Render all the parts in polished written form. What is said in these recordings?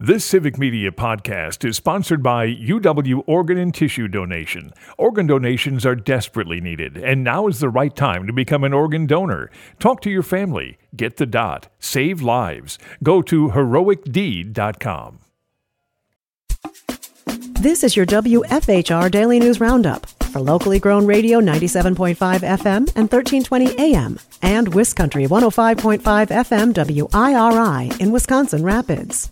This Civic Media podcast is sponsored by UW Organ and Tissue Donation. Organ donations are desperately needed, and now is the right time to become an organ donor. Talk to your family. Get the dot. Save lives. Go to heroicdeed.com. This is your WFHR Daily News Roundup for locally grown radio 97.5 FM and 1320 AM and WisCountry 105.5 FM WIRI in Wisconsin Rapids.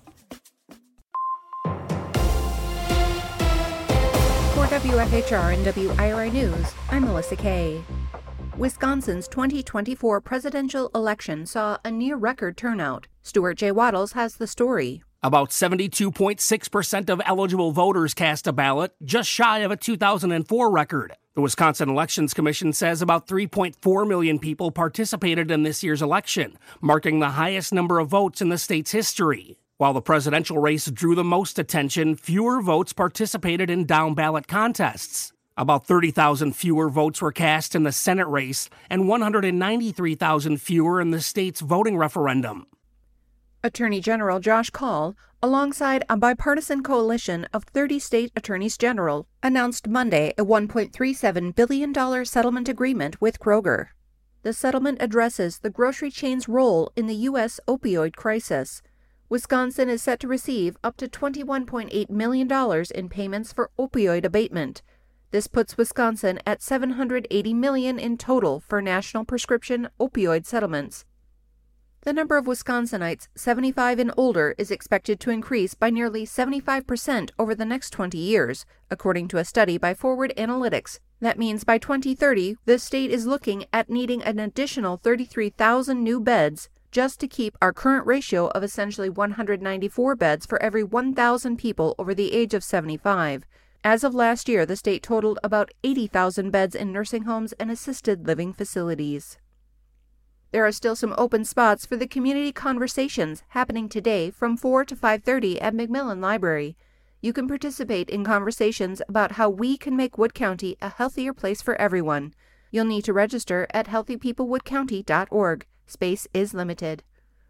For WFHR and WIRI News, I'm Melissa Kay. Wisconsin's 2024 presidential election saw a near-record turnout. Stuart J. Waddles has the story. About 72.6% of eligible voters cast a ballot, just shy of a 2004 record. The Wisconsin Elections Commission says about 3.4 million people participated in this year's election, marking the highest number of votes in the state's history. While the presidential race drew the most attention, fewer votes participated in down-ballot contests. About 30,000 fewer votes were cast in the Senate race and 193,000 fewer in the state's voting referendum. Attorney General Josh Kaul, alongside a bipartisan coalition of 30 state attorneys general, announced Monday a $1.37 billion settlement agreement with Kroger. The settlement addresses the grocery chain's role in the U.S. opioid crisis. Wisconsin is set to receive up to $21.8 million in payments for opioid abatement. This puts Wisconsin at $780 million in total for national prescription opioid settlements. The number of Wisconsinites 75 and older is expected to increase by nearly 75% over the next 20 years, according to a study by Forward Analytics. That means by 2030, the state is looking at needing an additional 33,000 new beds just to keep our current ratio of essentially 194 beds for every 1,000 people over the age of 75. As of last year, the state totaled about 80,000 beds in nursing homes and assisted living facilities. There are still some open spots for the community conversations happening today from 4 to 5:30 at McMillan Library. You can participate in conversations about how we can make Wood County a healthier place for everyone. You'll need to register at healthypeoplewoodcounty.org. Space is limited.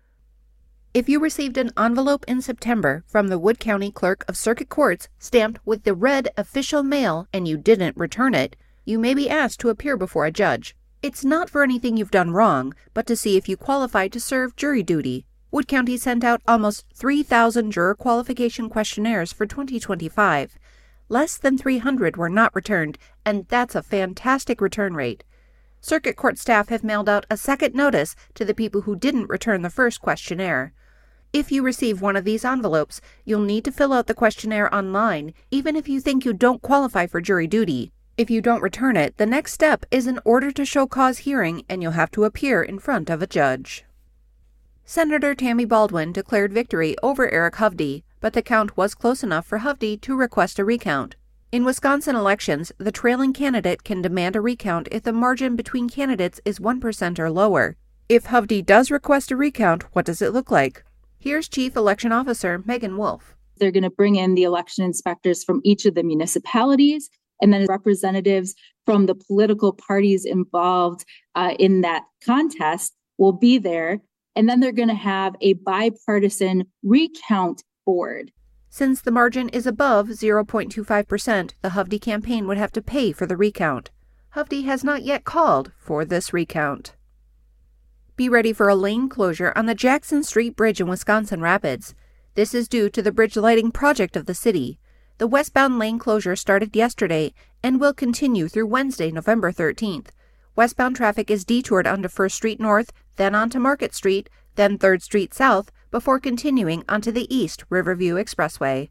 If you received an envelope in September from the Wood County Clerk of Circuit Courts stamped with the red official mail and you didn't return it, you may be asked to appear before a judge. It's not for anything you've done wrong, but to see if you qualify to serve jury duty. Wood County sent out almost 3,000 juror qualification questionnaires for 2025. Less than 300 were not returned, and that's a fantastic return rate. Circuit Court staff have mailed out a second notice to the people who didn't return the first questionnaire. If you receive one of these envelopes, you'll need to fill out the questionnaire online, even if you think you don't qualify for jury duty. If you don't return it, the next step is an order to show cause hearing, and you'll have to appear in front of a judge. Senator Tammy Baldwin declared victory over Eric Hovde, but the count was close enough for Hovde to request a recount. In Wisconsin elections, the trailing candidate can demand a recount if the margin between candidates is 1% or lower. If Hovde does request a recount, what does it look like? Here's Chief Election Officer Megan Wolf. They're going to bring in the election inspectors from each of the municipalities and then representatives from the political parties involved in that contest will be there. And then they're going to have a bipartisan recount board. Since the margin is above 0.25%, the Hovde campaign would have to pay for the recount. Hovde has not yet called for this recount. Be ready for a lane closure on the Jackson Street Bridge in Wisconsin Rapids. This is due to the bridge lighting project of the city. The westbound lane closure started yesterday and will continue through Wednesday, November 13th. Westbound traffic is detoured onto 1st Street North, then onto Market Street, then 3rd Street South, before continuing onto the East Riverview Expressway.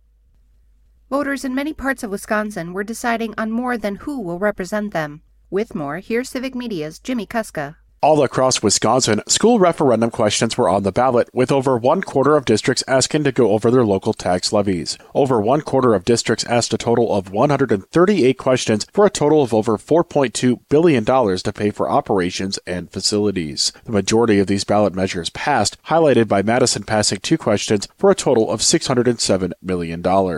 Voters in many parts of Wisconsin were deciding on more than who will represent them. With more, here's Civic Media's Jimmy Kuska. All across Wisconsin, school referendum questions were on the ballot, with over 1/4 of districts asking to go over their local tax levies. Over 1/4 of districts asked a total of 138 questions for a total of over $4.2 billion to pay for operations and facilities. The majority of these ballot measures passed, highlighted by Madison passing 2 questions for a total of $607 million.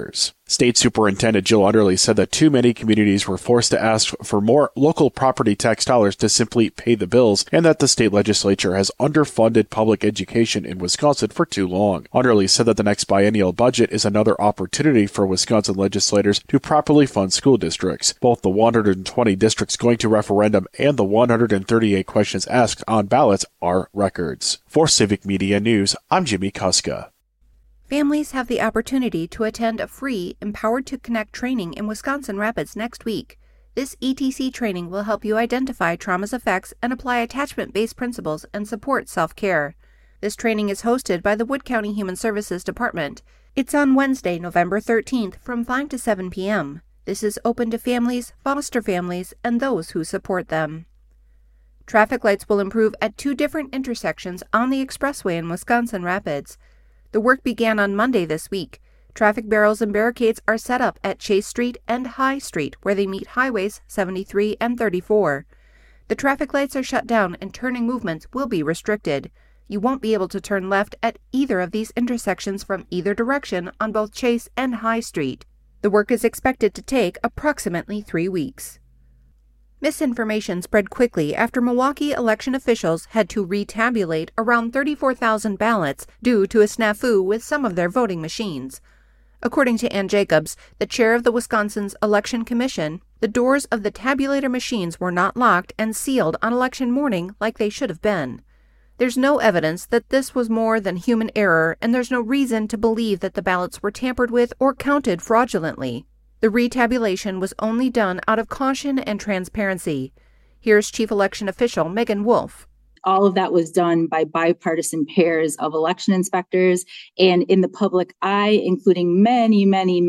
State Superintendent Jill Underly said that too many communities were forced to ask for more local property tax dollars to simply pay the bills, and that the state legislature has underfunded public education in Wisconsin for too long. Underly said that the next biennial budget is another opportunity for Wisconsin legislators to properly fund school districts. Both the 120 districts going to referendum and the 138 questions asked on ballots are records. For Civic Media News, I'm Jimmy Kuska. Families have the opportunity to attend a free Empowered to Connect training in Wisconsin Rapids next week. This ETC training will help you identify trauma's effects and apply attachment-based principles and support self-care. This training is hosted by the Wood County Human Services Department. It's on Wednesday, November 13th from 5 to 7 p.m. This is open to families, foster families, and those who support them. Traffic lights will improve at 2 different intersections on the expressway in Wisconsin Rapids. The work began on Monday this week. Traffic barrels and barricades are set up at Chase Street and High Street, where they meet highways 73 and 34. The traffic lights are shut down and turning movements will be restricted. You won't be able to turn left at either of these intersections from either direction on both Chase and High Street. The work is expected to take approximately 3 weeks. Misinformation spread quickly after Milwaukee election officials had to retabulate around 34,000 ballots due to a snafu with some of their voting machines. According to Ann Jacobs, the chair of the Wisconsin's Election Commission, the doors of the tabulator machines were not locked and sealed on election morning like they should have been. There's no evidence that this was more than human error, and there's no reason to believe that the ballots were tampered with or counted fraudulently. The retabulation was only done out of caution and transparency. Here's Chief Election Official Megan Wolf. All of that was done by bipartisan pairs of election inspectors and in the public eye, including many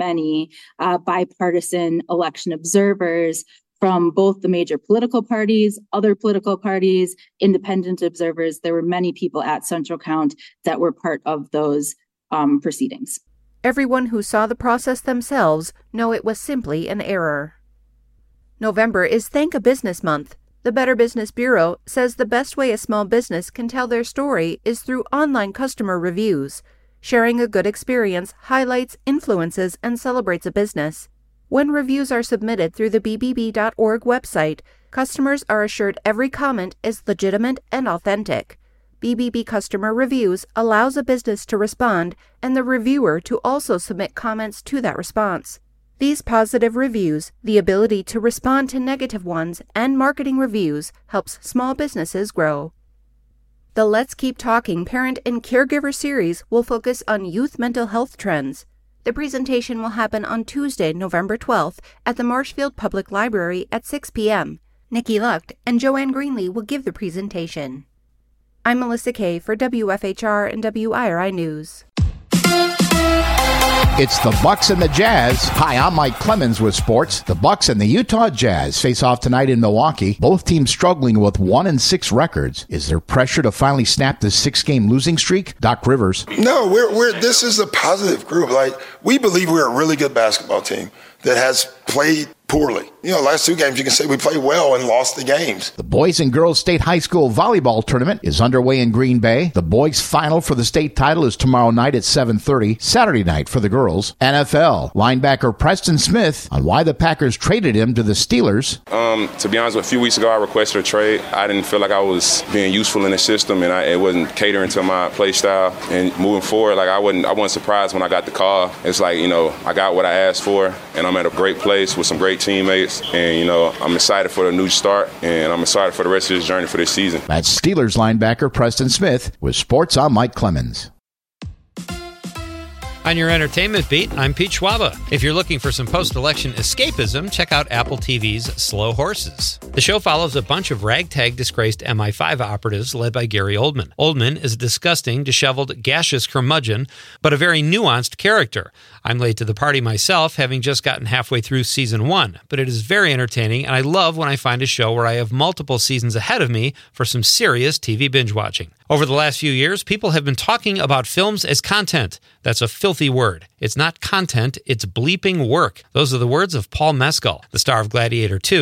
bipartisan election observers from both the major political parties, other political parties, independent observers. There were many people at Central Count that were part of those proceedings. Everyone who saw the process themselves know it was simply an error. November is Thank a Business Month. The Better Business Bureau says the best way a small business can tell their story is through online customer reviews. Sharing a good experience highlights, influences, and celebrates a business. When reviews are submitted through the bbb.org website, customers are assured every comment is legitimate and authentic. BBB Customer Reviews allows a business to respond and the reviewer to also submit comments to that response. These positive reviews, the ability to respond to negative ones, and marketing reviews helps small businesses grow. The Let's Keep Talking Parent and Caregiver series will focus on youth mental health trends. The presentation will happen on Tuesday, November 12th at the Marshfield Public Library at 6 p.m. Nikki Lucht and Joanne Greenlee will give the presentation. I'm Melissa Kay for WFHR and WIRI News. It's the Bucks and the Jazz. Hi, I'm Mike Clemens with sports. The Bucks and the Utah Jazz face off tonight in Milwaukee. Both teams struggling with 1-6 records. Is there pressure to finally snap this 6-game losing streak? Doc Rivers. No, this is a positive group. Like, we believe we're a really good basketball team that has played poorly. Last 2 games, you can say we played well and lost the games. The Boys and Girls State High School Volleyball Tournament is underway in Green Bay. The boys' final for the state title is tomorrow night at 7:30, Saturday night for the girls. NFL linebacker Preston Smith on why the Packers traded him to the Steelers. To be honest, a few weeks ago I requested a trade. I didn't feel like I was being useful in the system, and it wasn't catering to my play style. And moving forward, I wasn't surprised when I got the call. It's like, I got what I asked for, and I'm at a great place with some great teammates, and I'm excited for the new start, and I'm excited for the rest of this journey for this season. That's Steelers linebacker Preston Smith with Sports. I'm Mike Clemens. On your entertainment beat, I'm Pete Schwaba. If you're looking for some post-election escapism, check out Apple TV's Slow Horses. The show follows a bunch of ragtag disgraced MI5 operatives led by Gary Oldman. Oldman is a disgusting, disheveled, gaseous curmudgeon, but a very nuanced character. I'm late to the party myself, having just gotten halfway through season 1, but it is very entertaining, and I love when I find a show where I have multiple seasons ahead of me for some serious TV binge watching. Over the last few years, people have been talking about films as content. That's a filthy word. It's not content, it's bleeping work. Those are the words of Paul Mescal, the star of Gladiator 2.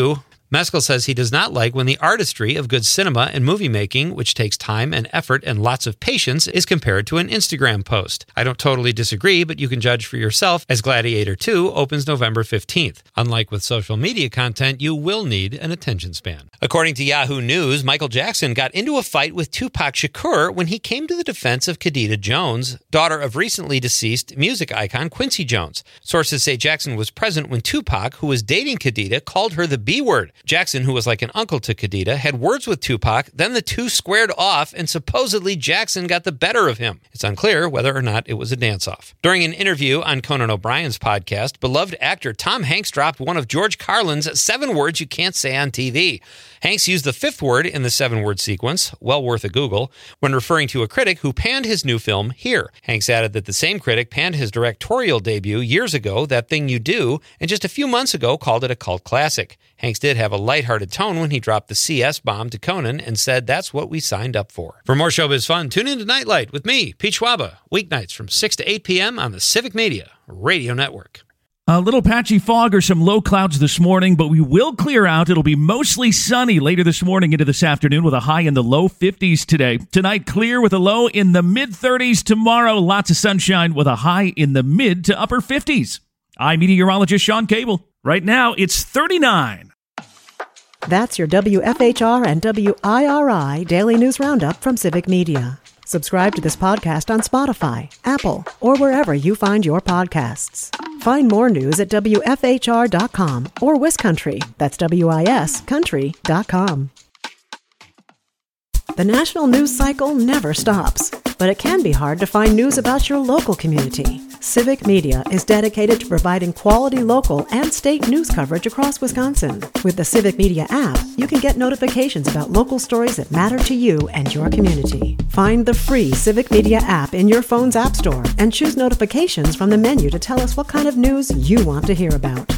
Meskel says he does not like when the artistry of good cinema and movie making, which takes time and effort and lots of patience, is compared to an Instagram post. I don't totally disagree, but you can judge for yourself as Gladiator 2 opens November 15th. Unlike with social media content, you will need an attention span. According to Yahoo News, Michael Jackson got into a fight with Tupac Shakur when he came to the defense of Khadijah Jones, daughter of recently deceased music icon Quincy Jones. Sources say Jackson was present when Tupac, who was dating Khadijah, called her the B word. Jackson, who was like an uncle to Khadijah, had words with Tupac, then the two squared off, and supposedly Jackson got the better of him. It's unclear whether or not it was a dance-off. During an interview on Conan O'Brien's podcast, beloved actor Tom Hanks dropped one of George Carlin's 7 words you can't say on TV. Hanks used the 5th word in the 7-word sequence, well worth a Google, when referring to a critic who panned his new film, Here. Hanks added that the same critic panned his directorial debut years ago, That Thing You Do, and just a few months ago called it a cult classic. Hanks did have a lighthearted tone when he dropped the CS bomb to Conan and said that's what we signed up for. For more showbiz fun, tune in to Nightlight with me, Pete Schwaba, weeknights from 6 to 8 p.m. on the Civic Media Radio Network. A little patchy fog or some low clouds this morning, but we will clear out. It'll be mostly sunny later this morning into this afternoon with a high in the low 50s today. Tonight, clear with a low in the mid-30s. Tomorrow, lots of sunshine with a high in the mid to upper 50s. I'm meteorologist Sean Cable. Right now, it's 39. That's your WFHR and WIRI Daily News Roundup from Civic Media. Subscribe to this podcast on Spotify, Apple, or wherever you find your podcasts. Find more news at WFHR.com or WisCountry, that's WIS Country.com. The national news cycle never stops, but it can be hard to find news about your local community. Civic Media is dedicated to providing quality local and state news coverage across Wisconsin. With the Civic Media app, you can get notifications about local stories that matter to you and your community. Find the free Civic Media app in your phone's app store and choose notifications from the menu to tell us what kind of news you want to hear about.